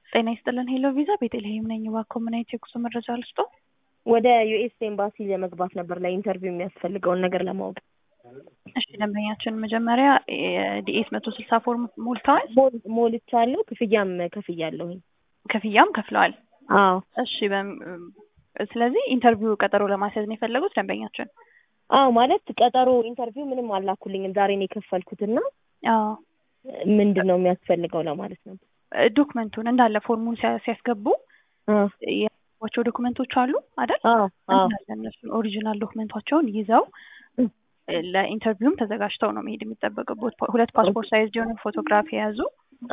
ጤና ይስጥልን ሄሎ ቪዛ ቤተልሔም ነኝ። ኮሙኒቲ ኩሱ መረጃ ልስጦ። ወደ ዩኤስ ኤምባሲ ለመግባት ነበር ለኢንተርቪው የሚያስፈልገውን ነገር ለማወቅ። እሺ ደንበኛችን መጀመሪያ ዲኤስ 160 ፎርም ሞልተዋል? ሞልቻለሁ። ክፍያም ከፍያለሁ። ክፍያም ከፍለዋል? አዎ። እሺ ስለዚህ ኢንተርቪው ቀጠሮ ለማስያዝ ነው የፈለጉት ደንበኛችን? አዎ ማለት ቀጠሮ ኢንተርቪው ምንም አላኩልኝም ዛሬ ነው የከፈልኩትና አዎ ምንድነው የሚያስፈልገው ለማለት ነው። ዶክመንቱን እንዳለ ፎርሙን ሲያስገቡ ያቸው ዶክመንቶች አሉ አይደል? እነሱ ኦሪጂናል ዶክመንቶቻቸውን ይዘው ለኢንተርቪውም ተዘጋጅተው ነው መሄድ የሚጠበቅበት። ሁለት ፓስፖርት ሳይዝ የሆነ ፎቶግራፍ የያዙ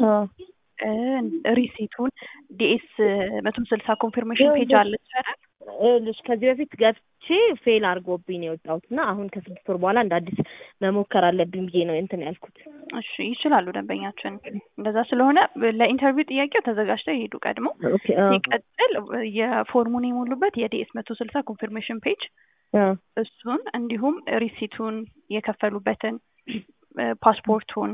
ሪሲቱን ዲኤስ 160 ኮንፊርሜሽን ፔጅ አለ አይደል? ከዚህ በፊት ገብቼ ፌል አድርጎብኝ ነው የወጣሁትና አሁን ከ6 ወር በኋላ እንደ አዲስ መሞከር አለብኝ ብዬ ነው እንትን ያልኩት። እሺ ይችላሉ ደንበኛችን። እንደዛ ስለሆነ ለኢንተርቪው ጥያቄው ተዘጋጅተው ይሄዱ ቀድሞ። ሲቀጥል የፎርሙን የሞሉበት የዲኤስ 160 ኮንፊርሜሽን ፔጅ እሱን እንዲሁም ሪሲቱን የከፈሉበትን ፓስፖርቱን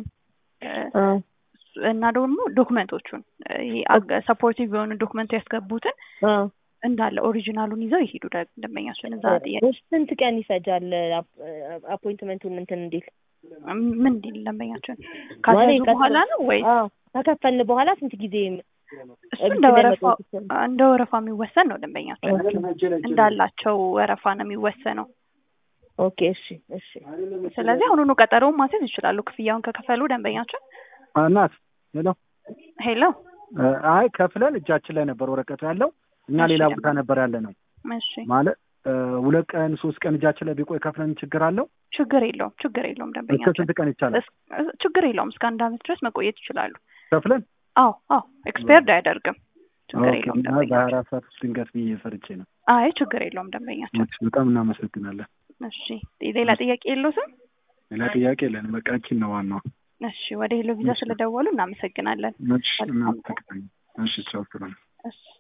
እና ደግሞ ዶክመንቶቹን ሰፖርቲቭ የሆኑ ዶክመንት ያስገቡትን እንዳለ ኦሪጂናሉን ይዘው ይሄዱ ደንበኛችን። እዛ ጥያቄ ስንት ቀን ይፈጃል አፖይንትመንቱን እንትን እንዴት ምን እንዲል ደንበኛችን ካሰዙ በኋላ ነው ወይ ከከፈልን በኋላ ስንት ጊዜ? እሱ እንደ ወረፋ የሚወሰን ነው ደንበኛችን። እንዳላቸው ወረፋ ነው የሚወሰነው። ኦኬ እሺ እሺ። ስለዚህ አሁኑኑ ቀጠሮውን ማስያዝ ይችላሉ ክፍያውን ከከፈሉ ደንበኛችን። እናት ሄሎ አይ ከፍለን እጃችን ላይ ነበር ወረቀቱ ያለው እኛ ሌላ ቦታ ነበር ያለ ነው። እሺ ማለት 2 ቀን 3 ቀን እጃችን ላይ ቢቆይ ከፍለን ችግር አለው? ችግር የለውም ደንበኛችን። እስከ ስንት ቀን ይቻላል? ችግር የለውም እስከ 1 አመት ድረስ መቆየት ይችላሉ ከፍለን። አዎ ኤክስፓየርድ አያደርግም። ችግር የለውም ደንበኛችን። በ24 ሰዓት ውስጥ ድንገት ብዬ ፈርቼ ነው። አይ ችግር የለውም ደንበኛችን። በጣም እናመሰግናለን። እሺ ሌላ ጥያቄ የለውም? ሌላ ጥያቄ የለን። በቃ እቺን ነው ዋናው። እሺ ወደ ሄሎ ቪዛ ስለደወሉ እናመሰግናለን። እሺ እናመሰግናለን። እሺ ቻው። እሺ